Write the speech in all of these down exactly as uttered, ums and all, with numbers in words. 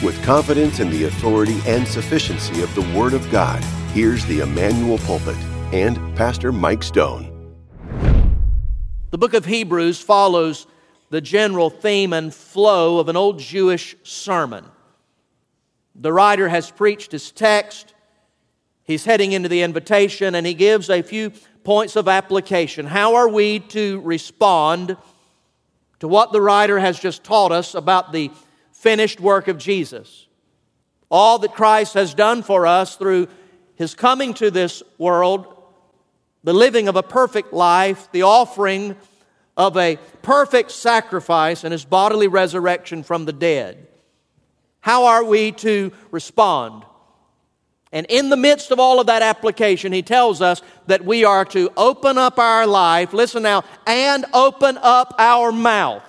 With confidence in the authority and sufficiency of the Word of God, here's the Emmanuel Pulpit and Pastor Mike Stone. The book of Hebrews follows the general theme and flow of an old Jewish sermon. The writer has preached his text, he's heading into the invitation, and he gives a few points of application. How are we to respond to what the writer has just taught us about the finished work of Jesus? All that Christ has done for us through His coming to this world, the living of a perfect life, the offering of a perfect sacrifice, and His bodily resurrection from the dead. How are we to respond? And in the midst of all of that application, he tells us that we are to open up our life, listen now, and open up our mouth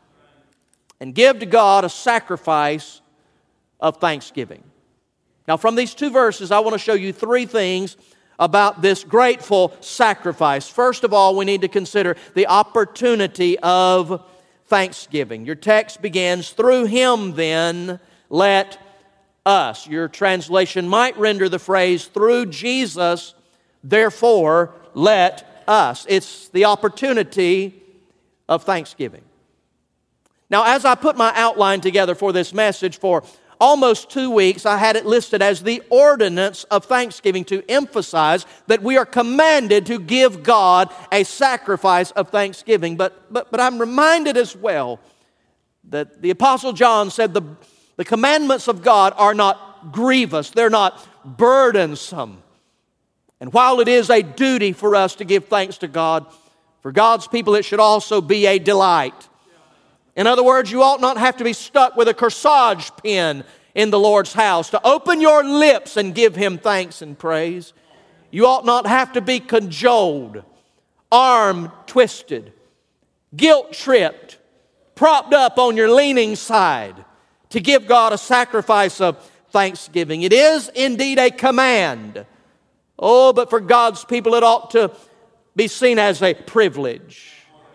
and give to God a sacrifice of thanksgiving. Now, from these two verses, I want to show you three things about this grateful sacrifice. First of all, we need to consider the opportunity of thanksgiving. Your text begins, "Through Him then let us." Your translation might render the phrase, "Through Jesus, therefore let us." It's the opportunity of thanksgiving. Now, as I put my outline together for this message for almost two weeks, I had it listed as the ordinance of thanksgiving to emphasize that we are commanded to give God a sacrifice of thanksgiving. But, but, but I'm reminded as well that the Apostle John said the, the commandments of God are not grievous, they're not burdensome. And while it is a duty for us to give thanks to God, for God's people it should also be a delight. In other words, you ought not have to be stuck with a corsage pen in the Lord's house to open your lips and give Him thanks and praise. You ought not have to be cajoled, arm twisted, guilt tripped, propped up on your leaning side to give God a sacrifice of thanksgiving. It is indeed a command. Oh, but for God's people it ought to be seen as a privilege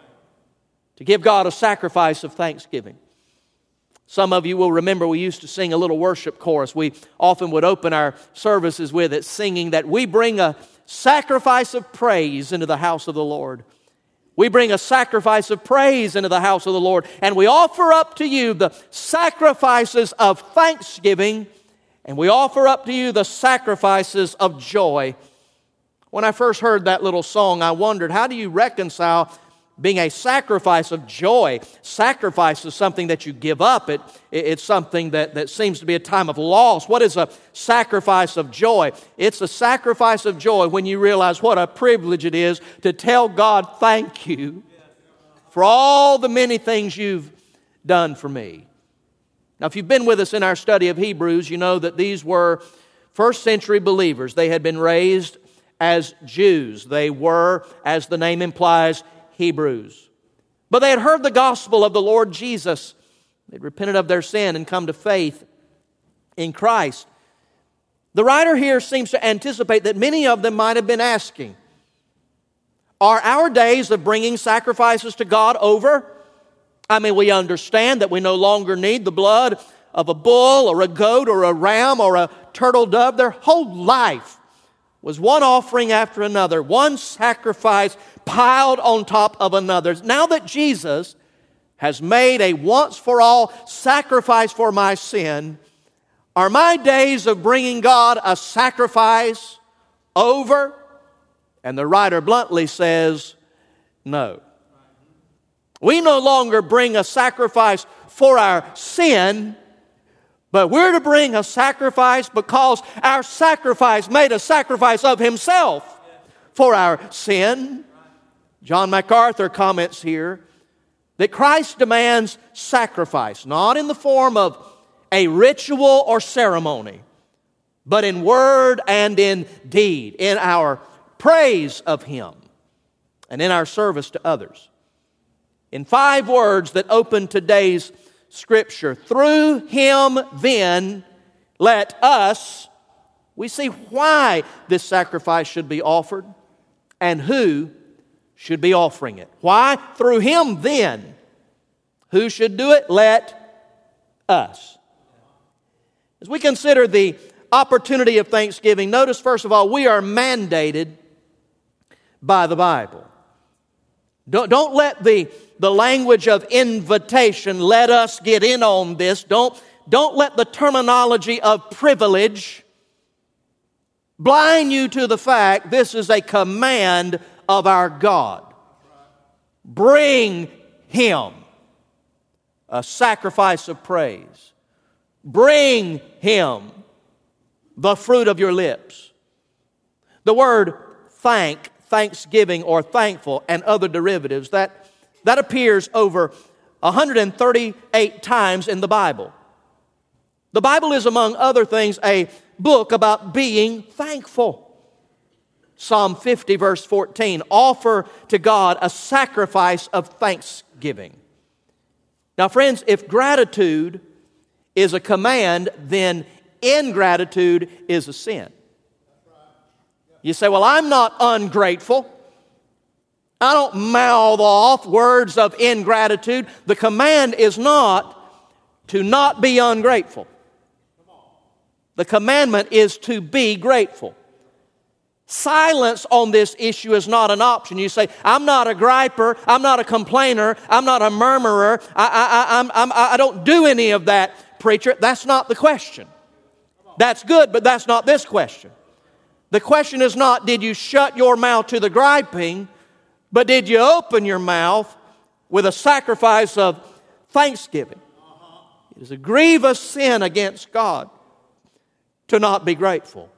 to give God a sacrifice of thanksgiving. Some of you will remember we used to sing a little worship chorus. We often would open our services with it, singing that we bring a sacrifice of praise into the house of the Lord. We bring a sacrifice of praise into the house of the Lord, and we offer up to you the sacrifices of thanksgiving, and we offer up to you the sacrifices of joy. When I first heard that little song, I wondered, how do you reconcile being a sacrifice of joy? Sacrifice is something that you give up. It, it's something that, that seems to be a time of loss. What is a sacrifice of joy? It's a sacrifice of joy when you realize what a privilege it is to tell God thank you for all the many things you've done for me. Now, if you've been with us in our study of Hebrews, you know that these were first century believers. They had been raised as Jews. They were, as the name implies, Hebrews. But they had heard the gospel of the Lord Jesus. They'd repented of their sin and come to faith in Christ. The writer here seems to anticipate that many of them might have been asking, are our days of bringing sacrifices to God over? I mean, we understand that we no longer need the blood of a bull or a goat or a ram or a turtle dove. Their whole life was one offering after another, one sacrifice piled on top of another. Now that Jesus has made a once-for-all sacrifice for my sin, are my days of bringing God a sacrifice over? And the writer bluntly says, no. We no longer bring a sacrifice for our sin, but we're to bring a sacrifice because our sacrifice made a sacrifice of Himself for our sin. John MacArthur comments here that Christ demands sacrifice, not in the form of a ritual or ceremony, but in word and in deed, in our praise of Him and in our service to others. In five words that open today's Scripture, through Him then let us, we see why this sacrifice should be offered and who should be offering it. Why? Through Him then. Who should do it? Let us. As we consider the opportunity of thanksgiving, notice first of all, we are mandated by the Bible. Don't, don't let the, the language of invitation let us get in on this. Don't, don't let the terminology of privilege blind you to the fact this is a command of our God. Bring Him a sacrifice of praise. Bring Him the fruit of your lips. The word thank, thanksgiving, or thankful, and other derivatives, that, that appears over one hundred thirty-eight times in the Bible. The Bible is, among other things, a book about being thankful. Psalm fifty, verse fourteen, offer to God a sacrifice of thanksgiving. Now, friends, if gratitude is a command, then ingratitude is a sin. You say, well, I'm not ungrateful. I don't mouth off words of ingratitude. The command is not to not be ungrateful. The commandment is to be grateful. Silence on this issue is not an option. You say, I'm not a griper, I'm not a complainer, I'm not a murmurer, I, I, I, I'm, I don't do any of that, preacher. That's not the question. That's good, but that's not this question. The question is not, did you shut your mouth to the griping, but did you open your mouth with a sacrifice of thanksgiving? It is a grievous sin against God to not be grateful.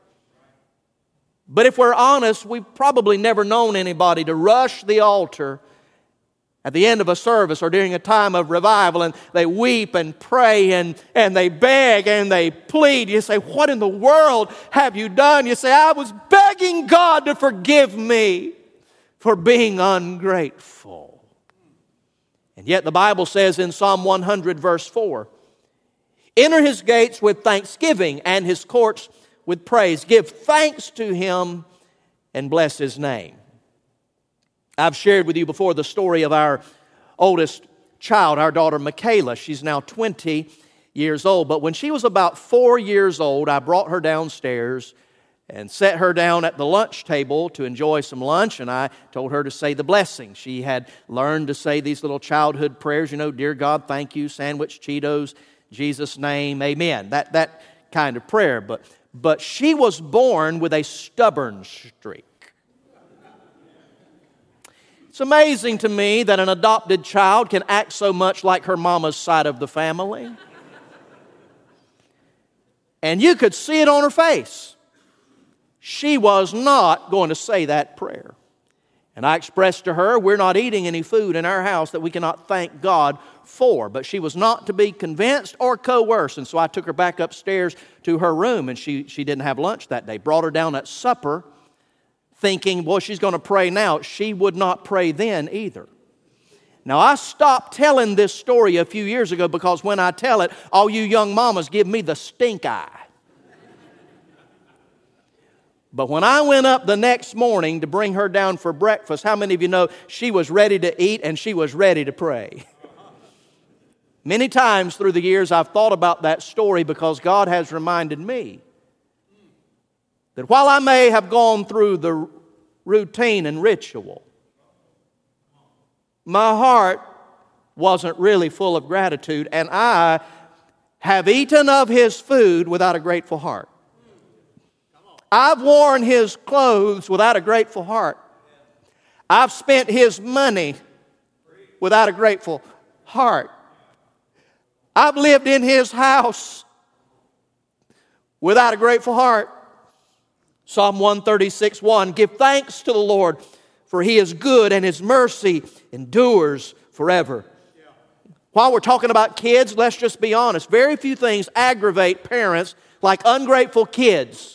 But if we're honest, we've probably never known anybody to rush the altar at the end of a service or during a time of revival, and they weep and pray and, and they beg and they plead. You say, what in the world have you done? You say, I was begging God to forgive me for being ungrateful. And yet the Bible says in Psalm one hundred, verse four, enter His gates with thanksgiving and His courts with praise. Give thanks to Him and bless His name. I've shared with you before the story of our oldest child, our daughter Michaela. She's now twenty years old. But when she was about four years old, I brought her downstairs and set her down at the lunch table to enjoy some lunch, and I told her to say the blessing. She had learned to say these little childhood prayers, you know, dear God, thank you, sandwich, Cheetos, Jesus' name, amen. That, that kind of prayer. But But she was born with a stubborn streak. It's amazing to me that an adopted child can act so much like her mama's side of the family. And you could see it on her face. She was not going to say that prayer. And I expressed to her, we're not eating any food in our house that we cannot thank God for. But she was not to be convinced or coerced. And so I took her back upstairs to her room, and she, she didn't have lunch that day. Brought her down at supper, thinking, well, she's going to pray now. She would not pray then either. Now, I stopped telling this story a few years ago because when I tell it, all you young mamas give me the stink eye. But when I went up the next morning to bring her down for breakfast, how many of you know she was ready to eat and she was ready to pray? Many times through the years I've thought about that story because God has reminded me that while I may have gone through the routine and ritual, my heart wasn't really full of gratitude, and I have eaten of His food without a grateful heart. I've worn His clothes without a grateful heart. I've spent His money without a grateful heart. I've lived in His house without a grateful heart. Psalm one thirty-six, one, give thanks to the Lord, for He is good and His mercy endures forever. While we're talking about kids, let's just be honest. Very few things aggravate parents like ungrateful kids.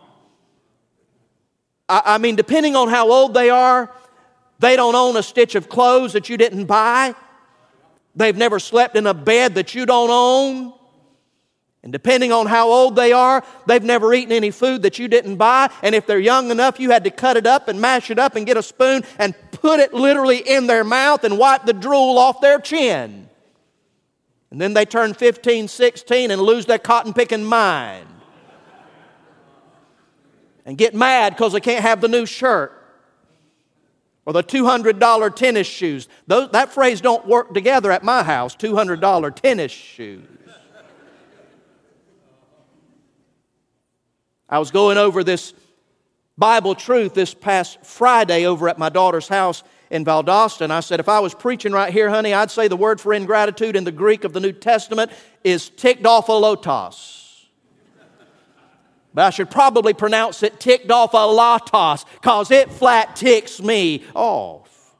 I mean, depending on how old they are, they don't own a stitch of clothes that you didn't buy. They've never slept in a bed that you don't own. And depending on how old they are, they've never eaten any food that you didn't buy. And if they're young enough, you had to cut it up and mash it up and get a spoon and put it literally in their mouth and wipe the drool off their chin. And then they turn fifteen, sixteen and lose their cotton-picking mind. And get mad because they can't have the new shirt. Or the two hundred dollar tennis shoes. Those, that phrase don't work together at my house, two hundred dollar tennis shoes. I was going over this Bible truth this past Friday over at my daughter's house in Valdosta, and I said, if I was preaching right here, honey, I'd say the word for ingratitude in the Greek of the New Testament is tikdopholotos. But I should probably pronounce it tikdopholotos, because it flat ticks me off.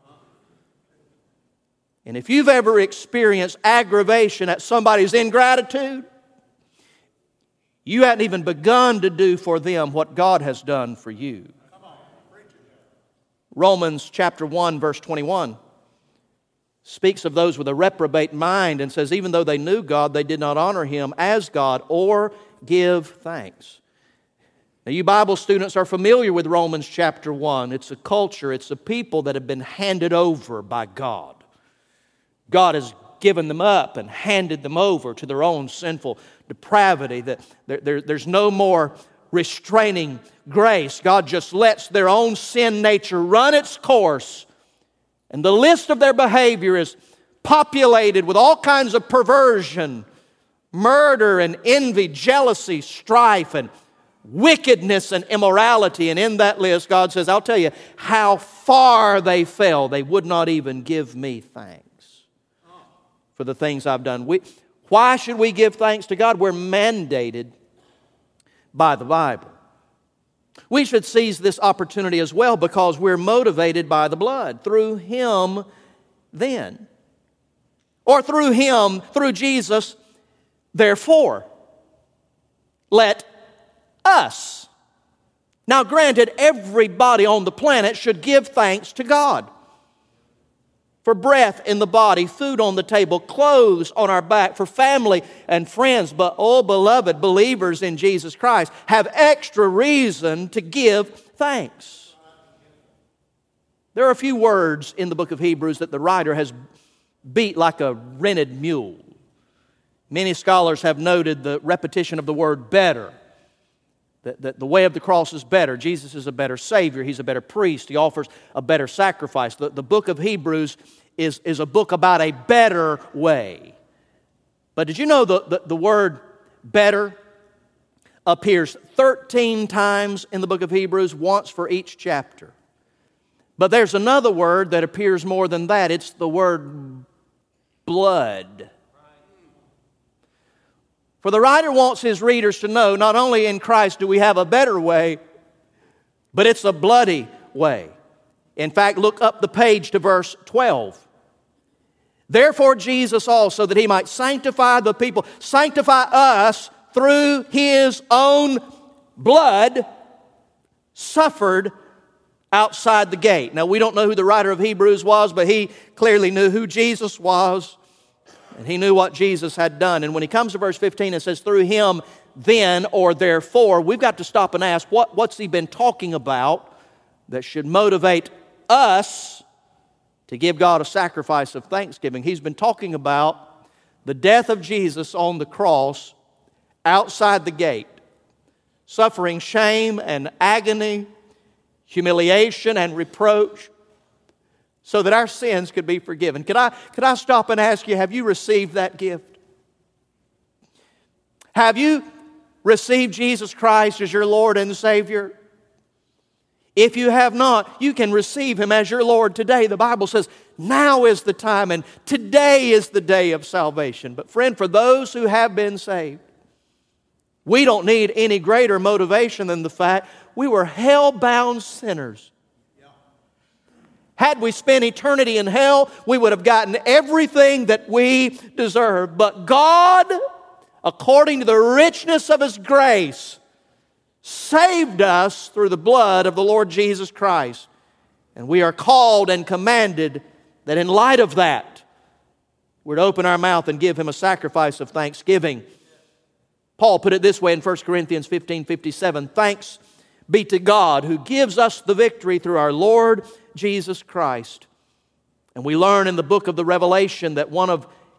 And if you've ever experienced aggravation at somebody's ingratitude, you hadn't even begun to do for them what God has done for you. Romans chapter one, verse twenty-one speaks of those with a reprobate mind and says, even though they knew God, they did not honor Him as God or give thanks. Now, you Bible students are familiar with Romans chapter one. It's a culture, it's a people that have been handed over by God. God has given them up and handed them over to their own sinful depravity. That there, there, there's no more restraining grace. God just lets their own sin nature run its course. And the list of their behavior is populated with all kinds of perversion, murder and envy, jealousy, strife, and wickedness and immorality. And in that list, God says, I'll tell you how far they fell. They would not even give me thanks for the things I've done. We, why should we give thanks to God? We're mandated by the Bible. We should seize this opportunity as well because we're motivated by the blood. Through Him, then. Or through Him, through Jesus, therefore. Let us. Now granted, everybody on the planet should give thanks to God. For breath in the body, food on the table, clothes on our back, for family and friends. But, oh, beloved believers in Jesus Christ have extra reason to give thanks. There are a few words in the book of Hebrews that the writer has beat like a rented mule. Many scholars have noted the repetition of the word better. That, that the way of the cross is better. Jesus is a better Savior. He's a better priest. He offers a better sacrifice. The, the book of Hebrews is, is a book about a better way. But did you know the, the, the word better appears thirteen times in the book of Hebrews, once for each chapter. But there's another word that appears more than that. It's the word blood. For the writer wants his readers to know not only in Christ do we have a better way, but it's a bloody way. In fact, look up the page to verse twelve. Therefore Jesus also, that He might sanctify the people, sanctify us through His own blood, suffered outside the gate. Now, we don't know who the writer of Hebrews was, but he clearly knew who Jesus was. And he knew what Jesus had done. And when he comes to verse fifteen, it says, through Him then or therefore, we've got to stop and ask, what, what's he been talking about that should motivate us to give God a sacrifice of thanksgiving? He's been talking about the death of Jesus on the cross outside the gate, suffering shame and agony, humiliation and reproach, so that our sins could be forgiven. Could I, could I stop and ask you, have you received that gift? Have you received Jesus Christ as your Lord and Savior? If you have not, you can receive Him as your Lord today. The Bible says, now is the time and today is the day of salvation. But friend, for those who have been saved, we don't need any greater motivation than the fact we were hell-bound sinners. Had we spent eternity in hell, we would have gotten everything that we deserve. But God, according to the richness of His grace, saved us through the blood of the Lord Jesus Christ. And we are called and commanded that in light of that, we're to open our mouth and give Him a sacrifice of thanksgiving. Paul put it this way in First Corinthians fifteen fifty-seven, thanks be to God who gives us the victory through our Lord Jesus Christ. And we learn in the book of the Revelation that one of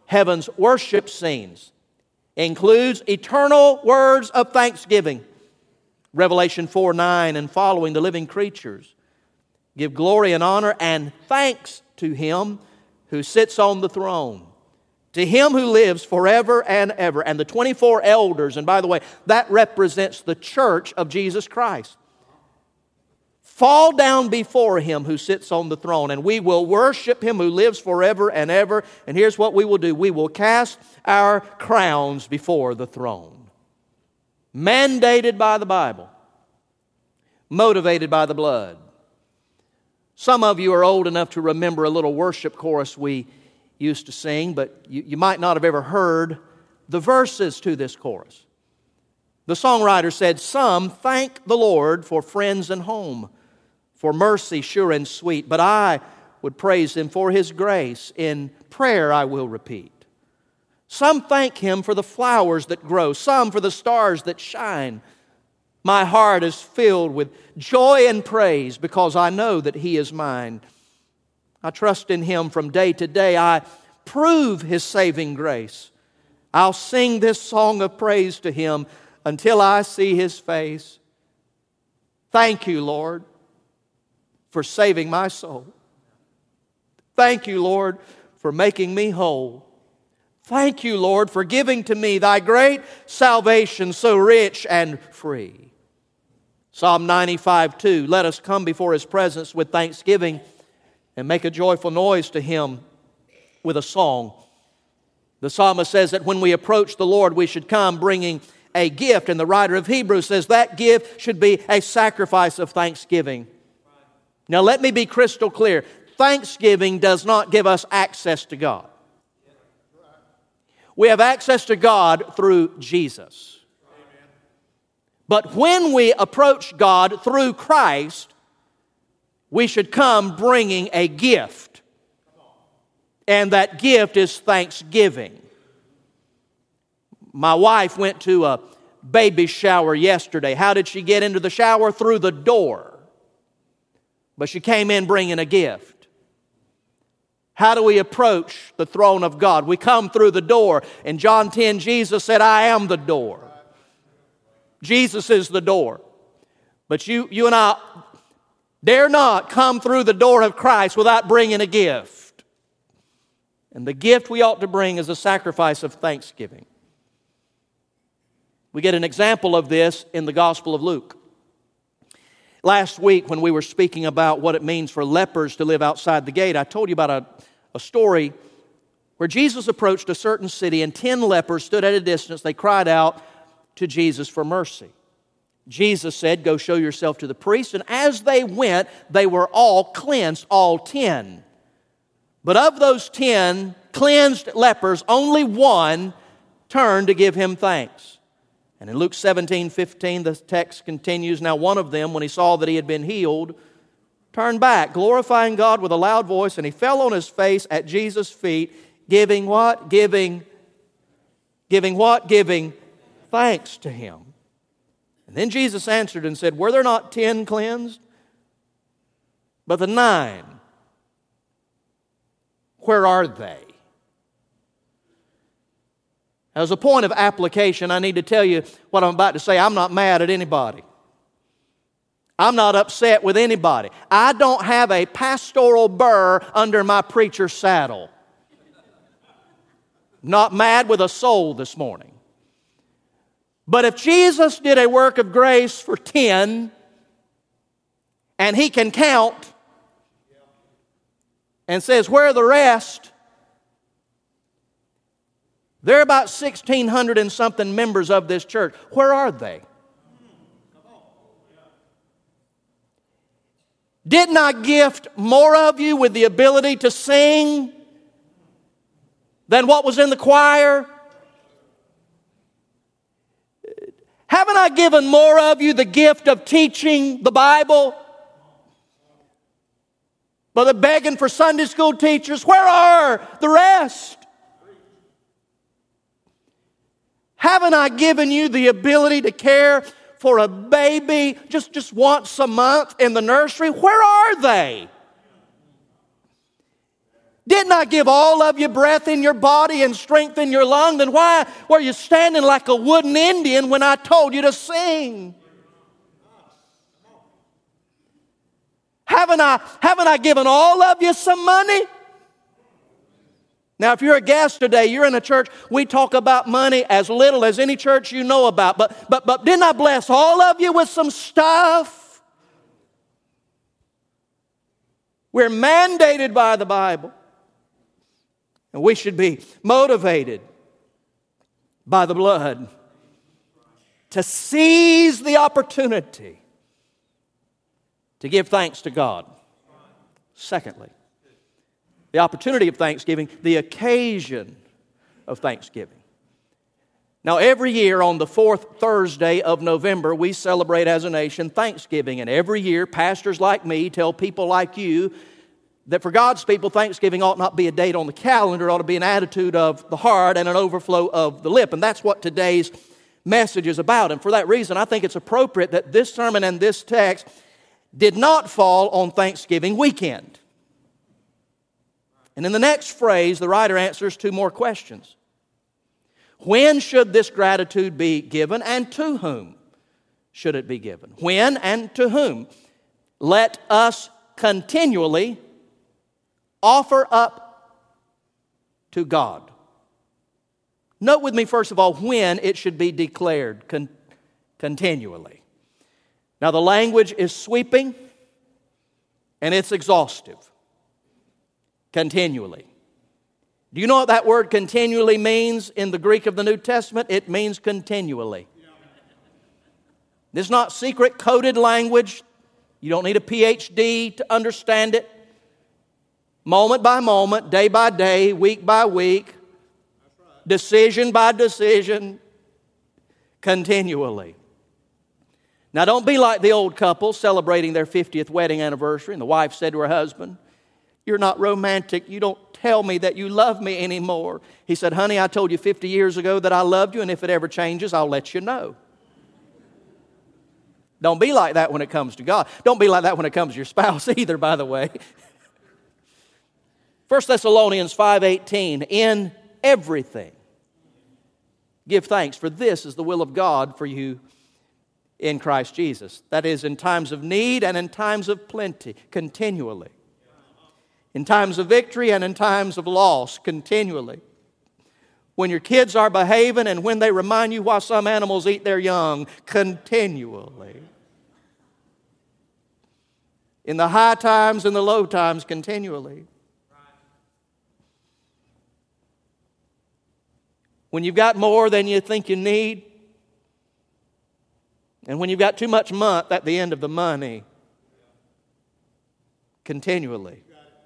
heaven's worship scenes includes eternal words of thanksgiving. Revelation four nine and following, the living creatures give glory and honor and thanks to Him who sits on the throne, to Him who lives forever and ever. And the twenty-four elders, and by the way, that represents the church of Jesus Christ, fall down before Him who sits on the throne, and we will worship Him who lives forever and ever. And here's what we will do. We will cast our crowns before the throne. Mandated by the Bible. Motivated by the blood. Some of you are old enough to remember a little worship chorus we used to sing, but you, you might not have ever heard the verses to this chorus. The songwriter said, "Some thank the Lord for friends and home, for mercy sure and sweet, but I would praise Him for His grace. In prayer I will repeat. Some thank Him for the flowers that grow, some for the stars that shine. My heart is filled with joy and praise because I know that He is mine. I trust in Him from day to day. I prove His saving grace. I'll sing this song of praise to Him until I see His face. Thank you, Lord, for saving my soul. Thank you, Lord, for making me whole. Thank you, Lord, for giving to me Thy great salvation so rich and free." Psalm ninety-five two, let us come before His presence with thanksgiving and make a joyful noise to Him with a song. The psalmist says that when we approach the Lord, we should come bringing a gift. And the writer of Hebrews says that gift should be a sacrifice of thanksgiving. Now let me be crystal clear. Thanksgiving does not give us access to God. We have access to God through Jesus. But when we approach God through Christ, we should come bringing a gift. And that gift is thanksgiving. My wife went to a baby shower yesterday. How did she get into the shower? Through the door. But she came in bringing a gift. How do we approach the throne of God? We come through the door. In John ten, Jesus said, "I am the door." Jesus is the door. But you, you and I dare not come through the door of Christ without bringing a gift. And the gift we ought to bring is a sacrifice of thanksgiving. We get an example of this in the Gospel of Luke. Last week when we were speaking about what it means for lepers to live outside the gate, I told you about a, a story where Jesus approached a certain city and ten lepers stood at a distance. They cried out to Jesus for mercy. Jesus said, "Go show yourself to the priest." And as they went, they were all cleansed, all ten. But of those ten cleansed lepers, only one turned to give Him thanks. And in Luke seventeen fifteen, the text continues, "Now one of them, when he saw that he had been healed, turned back, glorifying God with a loud voice, and he fell on his face at Jesus' feet, giving what? Giving, giving what? Giving thanks to Him." And then Jesus answered and said, "Were there not ten cleansed? But the nine, where are they?" As a point of application, I need to tell you what I'm about to say. I'm not mad at anybody. I'm not upset with anybody. I don't have a pastoral burr under my preacher's saddle. Not mad with a soul this morning. But if Jesus did a work of grace for ten, and He can count, and says, "Where are the rest?" There are about sixteen hundred and something members of this church. Where are they? Didn't I gift more of you with the ability to sing than what was in the choir? Haven't I given more of you the gift of teaching the Bible? But they're begging for Sunday school teachers. Where are the rest? Haven't I given you the ability to care for a baby just, just once a month in the nursery? Where are they? Didn't I give all of you breath in your body and strength in your lung? Then why were you standing like a wooden Indian when I told you to sing? Haven't I, haven't I given all of you some money? Now, if you're a guest today, you're in a church, we talk about money as little as any church you know about. But, but, but didn't I bless all of you with some stuff? We're mandated by the Bible. And we should be motivated by the blood to seize the opportunity to give thanks to God. Secondly, the opportunity of thanksgiving, the occasion of thanksgiving. Now, every year on the fourth Thursday of November, we celebrate as a nation Thanksgiving. And every year, pastors like me tell people like you that for God's people, Thanksgiving ought not be a date on the calendar. It ought to be an attitude of the heart and an overflow of the lip. And that's what today's message is about. And for that reason, I think it's appropriate that this sermon and this text did not fall on Thanksgiving weekend. And in the next phrase, the writer answers two more questions. When should this gratitude be given, and to whom should it be given? When and to whom? Let us continually offer up to God. Note with me, first of all, when it should be declared con- continually. Now, the language is sweeping and it's exhaustive. Continually. Do you know what that word continually means in the Greek of the New Testament? It means continually. This is not secret coded language. You don't need a P H D to understand it. Moment by moment, day by day, week by week, decision by decision, continually. Now, don't be like the old couple celebrating their fiftieth wedding anniversary, and the wife said to her husband, "You're not romantic. You don't tell me that you love me anymore." He said, "Honey, I told you fifty years ago that I loved you, and if it ever changes, I'll let you know." Don't be like that when it comes to God. Don't be like that when it comes to your spouse either, by the way. First Thessalonians five eighteen, in everything give thanks, for this is the will of God for you in Christ Jesus. That is, in times of need and in times of plenty, continually. In times of victory and in times of loss, continually. When your kids are behaving and when they remind you why some animals eat their young, continually. In the high times and the low times, continually. When you've got more than you think you need, and when you've got too much month at the end of the money, continually.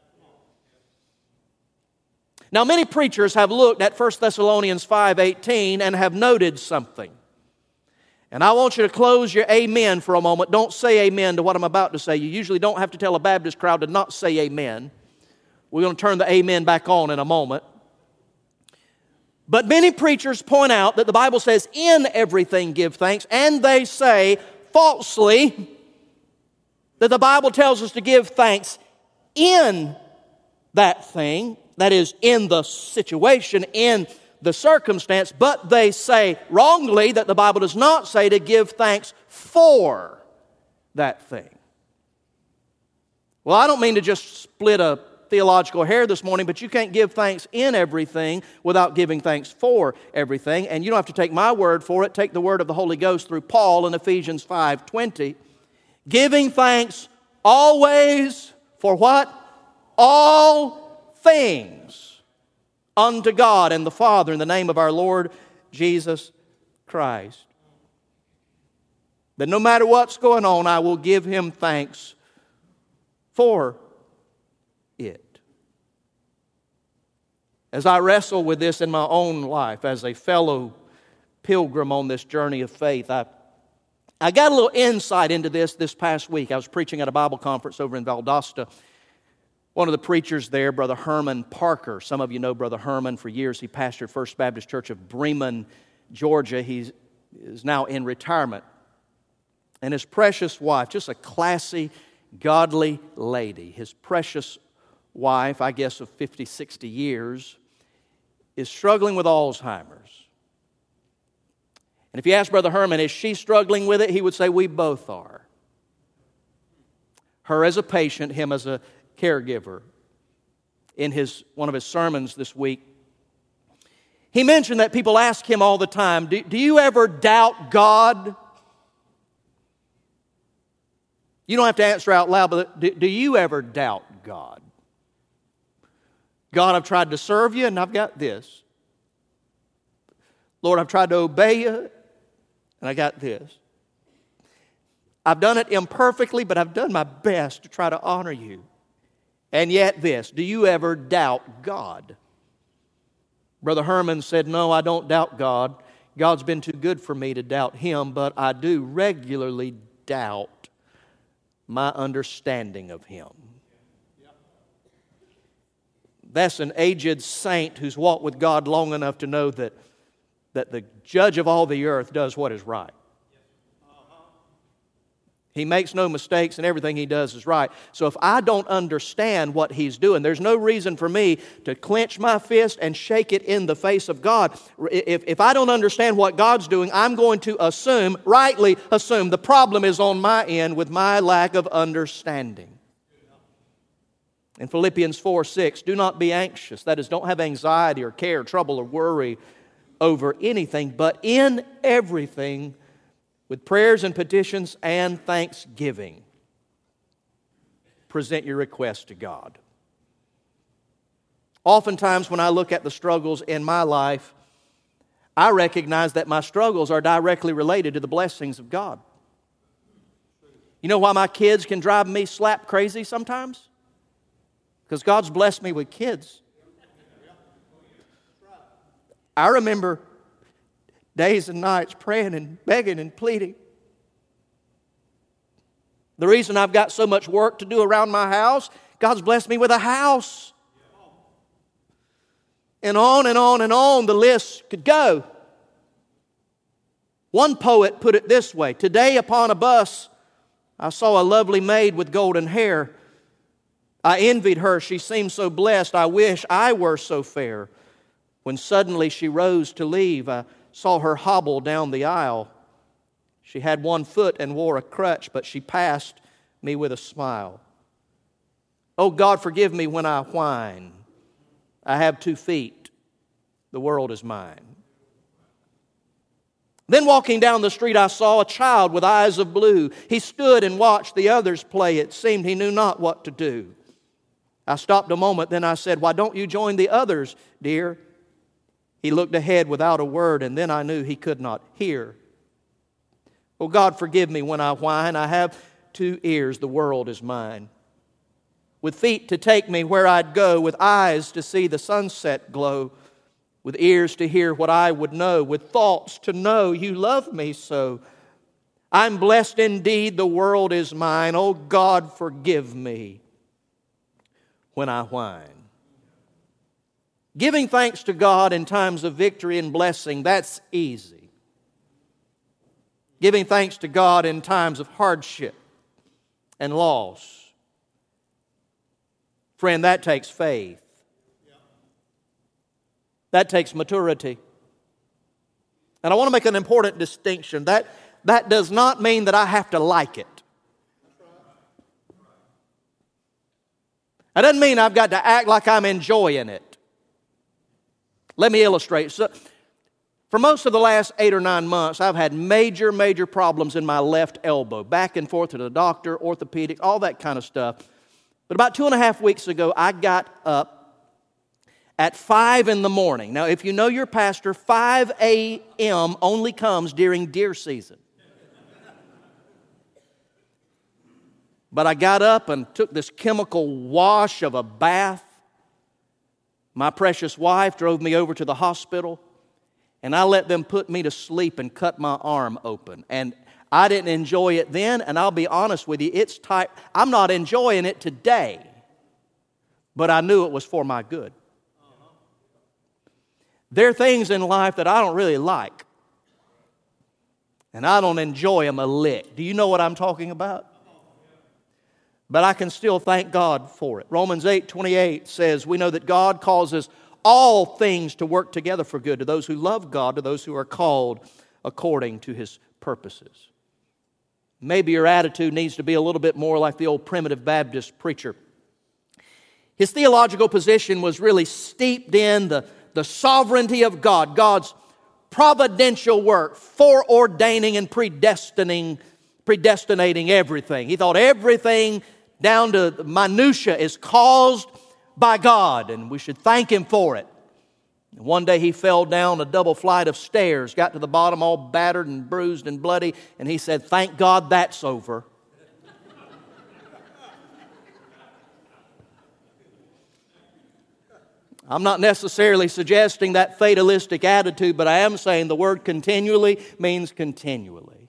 Now, many preachers have looked at First Thessalonians five eighteen and have noted something. And I want you to close your amen for a moment. Don't say amen to what I'm about to say. You usually don't have to tell a Baptist crowd to not say amen. We're going to turn the amen back on in a moment. But many preachers point out that the Bible says, in everything give thanks, and they say falsely that the Bible tells us to give thanks in that thing, that is, in the situation, in the circumstance, but they say wrongly that the Bible does not say to give thanks for that thing. Well, I don't mean to just split a theological hair this morning, but you can't give thanks in everything without giving thanks for everything. And you don't have to take my word for it. Take the word of the Holy Ghost through Paul in Ephesians five twenty. Giving thanks always for what? All things unto God and the Father in the name of our Lord Jesus Christ. That no matter what's going on, I will give Him thanks for it. As I wrestle with this in my own life as a fellow pilgrim on this journey of faith, I, I got a little insight into this this past week. I was preaching at a Bible conference over in Valdosta. One of the preachers there, Brother Herman Parker. Some of you know Brother Herman. For years he pastored First Baptist Church of Bremen, Georgia. He is now in retirement. And his precious wife, just a classy, godly lady, his precious wife, I guess of fifty, sixty years, is struggling with Alzheimer's. And if you ask Brother Herman, is she struggling with it? He would say, we both are. Her as a patient, him as a caregiver. In his one of his sermons this week, he mentioned that people ask him all the time, do, do you ever doubt God? You don't have to answer out loud, but do, do you ever doubt God? God, I've tried to serve you and I've got this. Lord, I've tried to obey you and I got this. I've done it imperfectly, but I've done my best to try to honor you. And yet this, do you ever doubt God? Brother Herman said, no, I don't doubt God. God's been too good for me to doubt Him, but I do regularly doubt my understanding of Him. That's an aged saint who's walked with God long enough to know that, that the judge of all the earth does what is right. He makes no mistakes and everything He does is right. So if I don't understand what He's doing, there's no reason for me to clench my fist and shake it in the face of God. If, if I don't understand what God's doing, I'm going to assume, rightly assume, the problem is on my end with my lack of understanding. In Philippians four six, do not be anxious. That is, don't have anxiety or care, trouble or worry over anything, but in everything, with prayers and petitions and thanksgiving, present your request to God. Oftentimes when I look at the struggles in my life, I recognize that my struggles are directly related to the blessings of God. You know why my kids can drive me slap crazy sometimes? Because God's blessed me with kids. I remember days and nights praying and begging and pleading. The reason I've got so much work to do around my house, God's blessed me with a house. And on and on and on the list could go. One poet put it this way, today upon a bus I saw a lovely maid with golden hair. I envied her, she seemed so blessed, I wish I were so fair. When suddenly she rose to leave, I saw her hobble down the aisle. She had one foot and wore a crutch, but she passed me with a smile. Oh, God, forgive me when I whine. I have two feet. The world is mine. Then walking down the street, I saw a child with eyes of blue. He stood and watched the others play. It seemed he knew not what to do. I stopped a moment, then I said, why don't you join the others, dear? He looked ahead without a word, and then I knew he could not hear. Oh, God, forgive me when I whine. I have two ears, the world is mine. With feet to take me where I'd go, with eyes to see the sunset glow, with ears to hear what I would know, with thoughts to know you love me so. I'm blessed indeed, the world is mine. Oh, God, forgive me when I whine. Giving thanks to God in times of victory and blessing, that's easy. Giving thanks to God in times of hardship and loss, friend, that takes faith. That takes maturity. And I want to make an important distinction. That, that does not mean that I have to like it. That doesn't mean I've got to act like I'm enjoying it. Let me illustrate. So, for most of the last eight or nine months, I've had major, major problems in my left elbow. Back and forth to the doctor, orthopedic, all that kind of stuff. But about two and a half weeks ago, I got up at five in the morning. Now, if you know your pastor, five a.m. only comes during deer season. But I got up and took this chemical wash of a bath. My precious wife drove me over to the hospital, and I let them put me to sleep and cut my arm open. And I didn't enjoy it then, and I'll be honest with you, it's tight. I'm not enjoying it today, but I knew it was for my good. There are things in life that I don't really like, and I don't enjoy them a lick. Do you know what I'm talking about? but I can still thank God for it. Romans eight twenty-eight says, we know that God causes all things to work together for good to those who love God, to those who are called according to His purposes. Maybe your attitude needs to be a little bit more like the old primitive Baptist preacher. His theological position was really steeped in the, the sovereignty of God, God's providential work, foreordaining and predestining, predestinating everything. He thought everything down to the minutia is caused by God, and we should thank Him for it. And one day he fell down a double flight of stairs, got to the bottom all battered and bruised and bloody, and he said, "Thank God that's over." I'm not necessarily suggesting that fatalistic attitude, but I am saying the word continually means continually.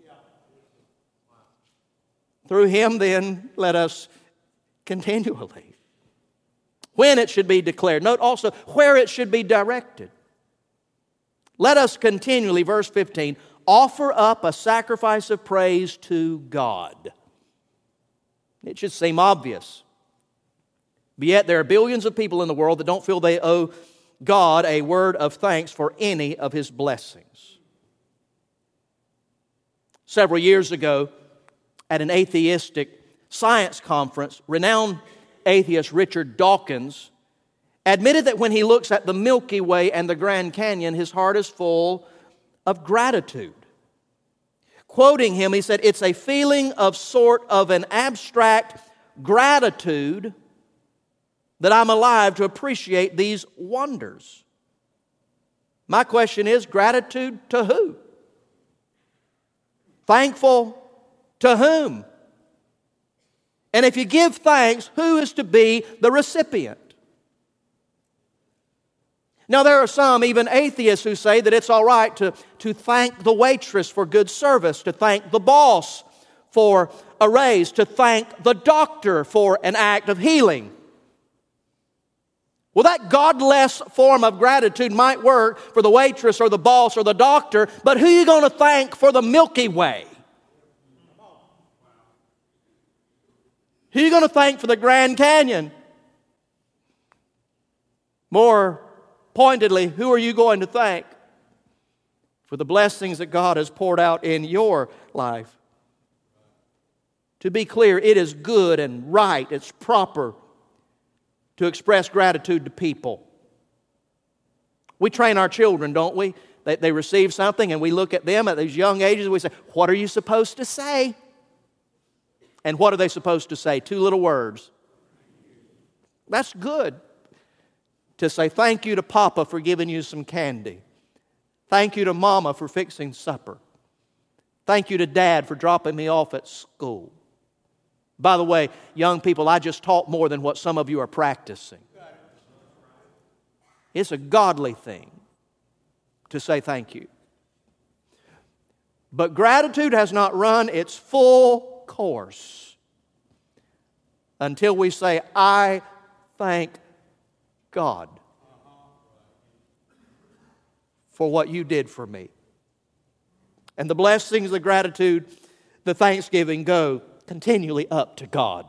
Through Him, then, let us continually. When it should be declared. Note also where it should be directed. Let us continually, verse fifteen, offer up a sacrifice of praise to God. It should seem obvious. But yet there are billions of people in the world that don't feel they owe God a word of thanks for any of His blessings. Several years ago, at an atheistic science conference, renowned atheist Richard Dawkins admitted that when he looks at the Milky Way and the Grand Canyon, his heart is full of gratitude. Quoting him, he said, "It's a feeling of sort of an abstract gratitude that I'm alive to appreciate these wonders." My question is, gratitude to who? Thankful to whom? And if you give thanks, who is to be the recipient? Now, there are some, even atheists, who say that it's all right to, to thank the waitress for good service, to thank the boss for a raise, to thank the doctor for an act of healing. Well, that godless form of gratitude might work for the waitress or the boss or the doctor, but who are you going to thank for the Milky Way? Who are you going to thank for the Grand Canyon? More pointedly, who are you going to thank for the blessings that God has poured out in your life? To be clear, it is good and right, it's proper to express gratitude to people. We train our children, don't we? They, they receive something and we look at them at these young ages and we say, "What are you supposed to say?" And what are they supposed to say? Two little words. That's good. To say thank you to Papa for giving you some candy. Thank you to Mama for fixing supper. Thank you to Dad for dropping me off at school. By the way, young people, I just taught more than what some of you are practicing. It's a godly thing to say thank you. But gratitude has not run its full course until we say, "I thank God for what you did for me." And the blessings, the gratitude, the thanksgiving go continually up to God.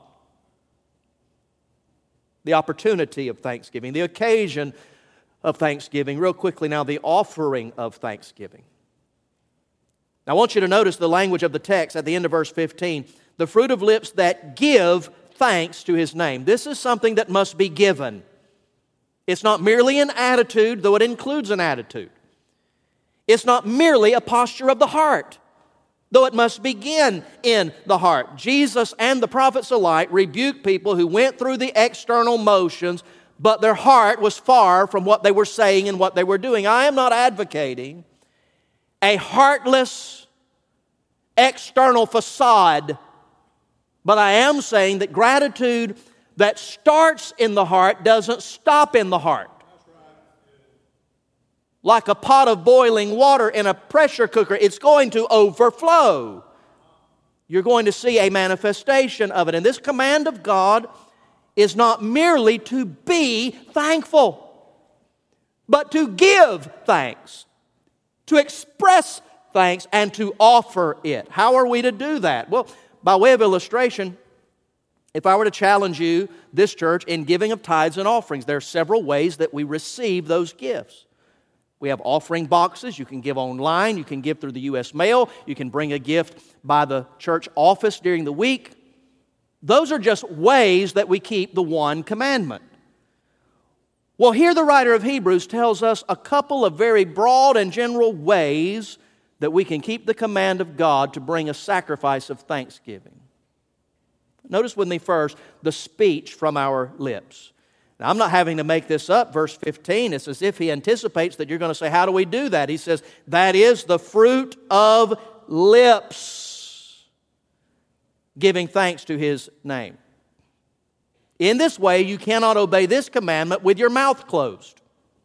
The opportunity of thanksgiving, the occasion of thanksgiving. Real quickly now, the offering of thanksgiving. Now, I want you to notice the language of the text at the end of verse fifteen. The fruit of lips that give thanks to His name. This is something that must be given. It's not merely an attitude, though it includes an attitude. It's not merely a posture of the heart, though it must begin in the heart. Jesus and the prophets alike rebuked people who went through the external motions, but their heart was far from what they were saying and what they were doing. I am not advocating a heartless external facade, but I am saying that gratitude that starts in the heart doesn't stop in the heart. Like a pot of boiling water in a pressure cooker, it's going to overflow. You're going to see a manifestation of it. And this command of God is not merely to be thankful, but to give thanks, to express thanks, and to offer it. How are we to do that? Well, by way of illustration, If I were to challenge you, this church, in giving of tithes and offerings, there are several ways that we receive those gifts. We have offering boxes. You can give online. You can give through the U S mail. You can bring a gift by the church office during the week. Those are just ways that we keep the one commandment. Well, here the writer of Hebrews tells us a couple of very broad and general ways that we can keep the command of God to bring a sacrifice of thanksgiving. Notice with me first the speech from our lips. Now, I'm not having to make this up. Verse fifteen, it's as if he anticipates that you're going to say, how do we do that? He says, that is the fruit of lips, giving thanks to his name. In this way, you cannot obey this commandment with your mouth closed.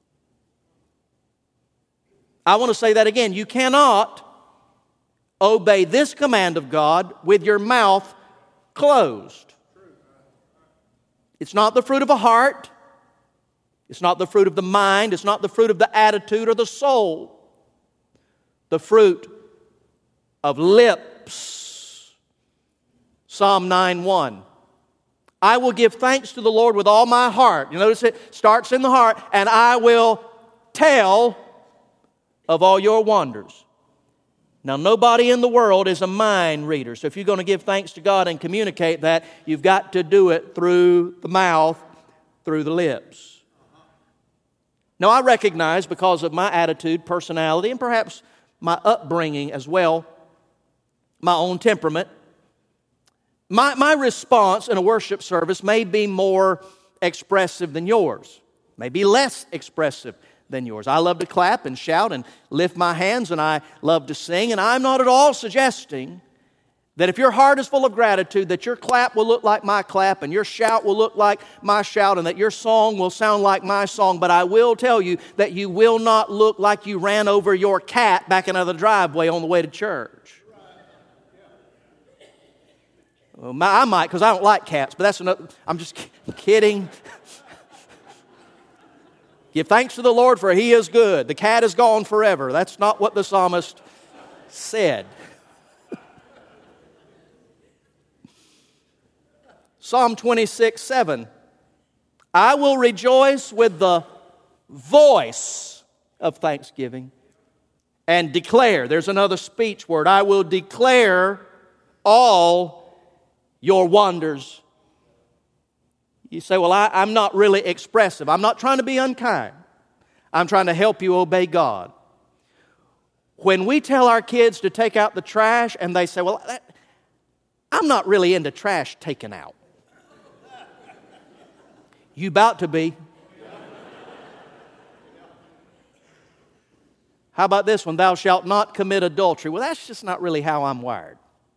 I want to say that again. You cannot obey this command of God with your mouth closed. It's not the fruit of a heart. It's not the fruit of the mind. It's not the fruit of the attitude or the soul. The fruit of lips. Psalm nine one. I will give thanks to the Lord with all my heart. You notice it starts in the heart. And I will tell of all your wonders. Now, nobody in the world is a mind reader. So if you're going to give thanks to God and communicate that, you've got to do it through the mouth, through the lips. Now, I recognize because of my attitude, personality, and perhaps my upbringing as well, my own temperament, my, my response in a worship service may be more expressive than yours, may be less expressive than yours. I love to clap and shout and lift my hands, and I love to sing, and I'm not at all suggesting that if your heart is full of gratitude, that your clap will look like my clap, and your shout will look like my shout, and that your song will sound like my song. But I will tell you that you will not look like you ran over your cat back into the driveway on the way to church. Well, I might, because I don't like cats, but that's another. I'm just kidding. Give thanks to the Lord, for He is good. The cat is gone forever. That's not what the psalmist said. Psalm twenty-six, seven. I will rejoice with the voice of thanksgiving and declare. There's another speech word. I will declare all your wonders. You say, well, I, I'm not really expressive. I'm not trying to be unkind. I'm trying to help you obey God. When we tell our kids to take out the trash and they say, well, that, I'm not really into trash taken out. You about to be. How about this one? Thou shalt not commit adultery. Well, that's just not really how I'm wired.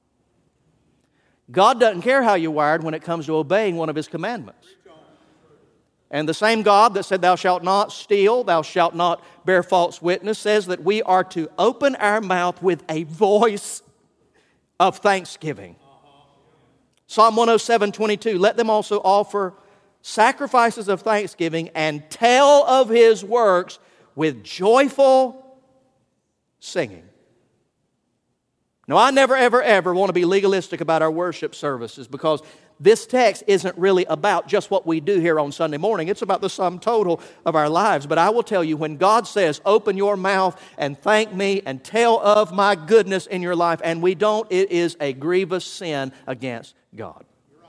God doesn't care how you're wired when it comes to obeying one of His commandments. And the same God that said, thou shalt not steal, thou shalt not bear false witness, says that we are to open our mouth with a voice of thanksgiving. Psalm one oh seven, twenty-two, let them also offer sacrifices of thanksgiving and tell of His works with joyful singing. Now, I never, ever, ever want to be legalistic about our worship services because this text isn't really about just what we do here on Sunday morning. It's about the sum total of our lives. But I will tell you, when God says, open your mouth and thank me and tell of my goodness in your life, and we don't, it is a grievous sin against God.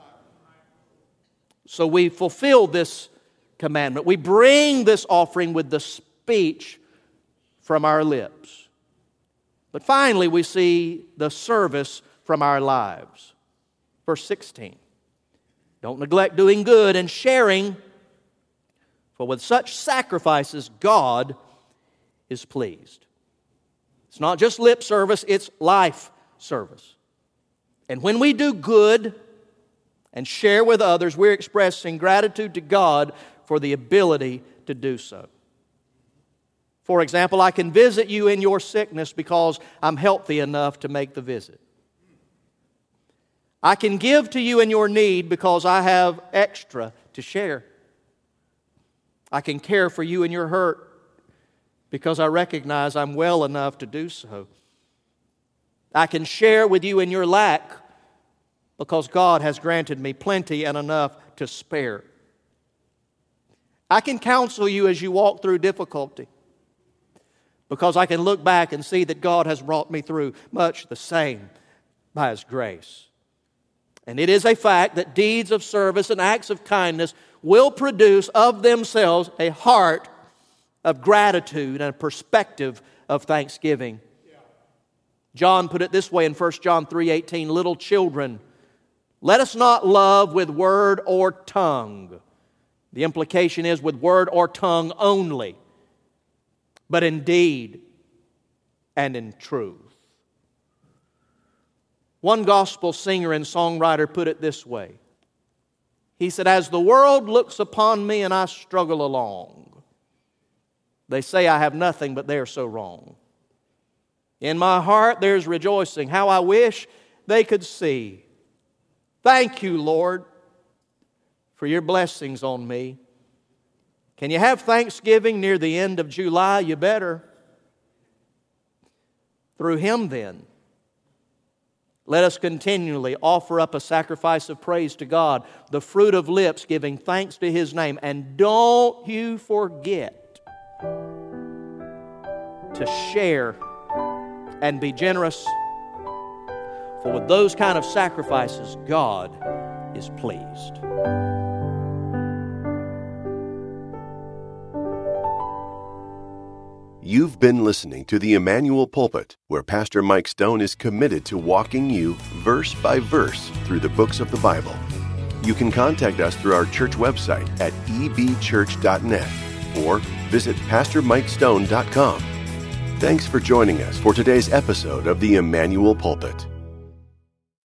So we fulfill this commandment. We bring this offering with the speech from our lips. But finally, we see the service from our lives. Verse sixteen. Don't neglect doing good and sharing, for with such sacrifices God is pleased. It's not just lip service, it's life service. And when we do good and share with others, we're expressing gratitude to God for the ability to do so. For example, I can visit you in your sickness because I'm healthy enough to make the visit. I can give to you in your need because I have extra to share. I can care for you in your hurt because I recognize I'm well enough to do so. I can share with you in your lack because God has granted me plenty and enough to spare. I can counsel you as you walk through difficulty, because I can look back and see that God has brought me through much the same by His grace. And it is a fact that deeds of service and acts of kindness will produce of themselves a heart of gratitude and a perspective of thanksgiving. John put it this way in First John three eighteen, little children, let us not love with word or tongue. The implication is with word or tongue only, but in deed and in truth. One gospel singer and songwriter put it this way. He said, as the world looks upon me and I struggle along, they say I have nothing, but they are so wrong. In my heart there's rejoicing, how I wish they could see. Thank you, Lord, for your blessings on me. Can you have Thanksgiving near the end of July? You better. Through Him then, let us continually offer up a sacrifice of praise to God, the fruit of lips giving thanks to His name. And don't you forget to share and be generous, for with those kind of sacrifices, God is pleased. You've been listening to the Emmanuel Pulpit, where Pastor Mike Stone is committed to walking you verse by verse through the books of the Bible. You can contact us through our church website at e b church dot net or visit pastor mike stone dot com. Thanks for joining us for today's episode of the Emmanuel Pulpit.